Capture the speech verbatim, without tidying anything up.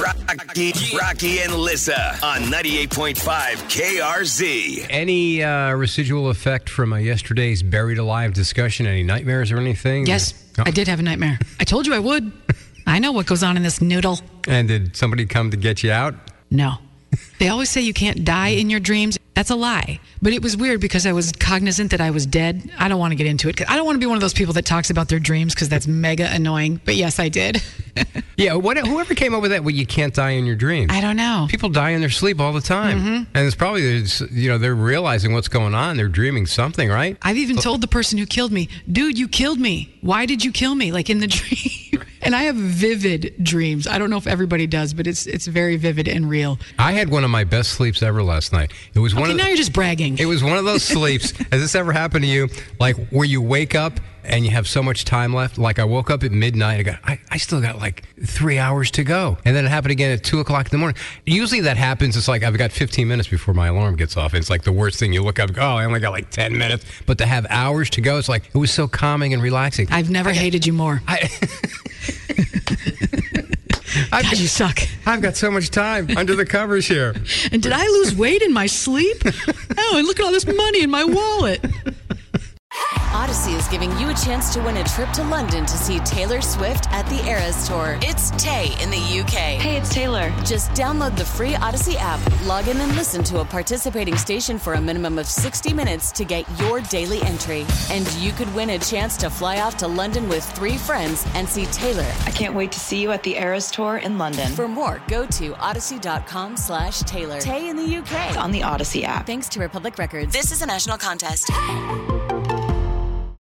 Rocky, Rocky and Lissa on ninety-eight point five K R Z. Any uh, residual effect from uh, yesterday's Buried Alive discussion? Any nightmares or anything? Yes, Oh. I did have a nightmare. I told you I would. I know what goes on in this noodle. And did somebody come to get you out? No. They always say you can't die in your dreams. That's a lie. But it was weird because I was cognizant that I was dead. I don't want to get into it. 'Cause I don't want to be one of those people that talks about their dreams because that's mega annoying. But yes, I did. Yeah, what, whoever came up with that, well, you can't die in your dreams. I don't know. People die in their sleep all the time. Mm-hmm. And it's probably, you know, they're realizing what's going on. They're dreaming something, right? I've even told the person who killed me, dude, you killed me. Why did you kill me? Like in the dream. And I have vivid dreams. I don't know if everybody does, but it's it's very vivid and real. I had one of my best sleeps ever last night. It was one okay, of the, now you're just bragging. It was one of those sleeps. Has this ever happened to you? Like where you wake up and you have so much time left. Like I woke up at midnight. I got, I, I still got like three hours to go. And then it happened again at two o'clock in the morning. Usually that happens. It's like I've got fifteen minutes before my alarm gets off. It's like the worst thing. You look up, oh, I only got like ten minutes. But to have hours to go, it's like, it was so calming and relaxing. I've never I, hated you more. I, I've, God, you suck. I've got so much time under the covers here. And did I lose weight in my sleep? Oh, and look at all this money in my wallet. Odyssey is giving you a chance to win a trip to London to see Taylor Swift at the Eras Tour. It's Tay in the U K. Hey, it's Taylor. Just download the free Odyssey app, log in and listen to a participating station for a minimum of sixty minutes to get your daily entry. And you could win a chance to fly off to London with three friends and see Taylor. I can't wait to see you at the Eras Tour in London. For more, go to odyssey.com slash Taylor. Tay in the U K. On the Odyssey app. Thanks to Republic Records. This is a national contest.